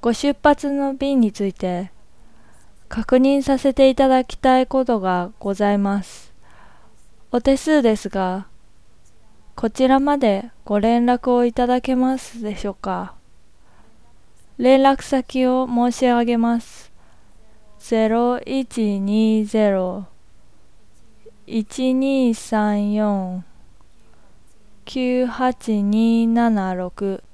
ご出発の便について確認させていただきたいことがございます。お手数ですが、こちらまでご連絡をいただけますでしょうか。連絡先を申し上げます。0120-1234-98276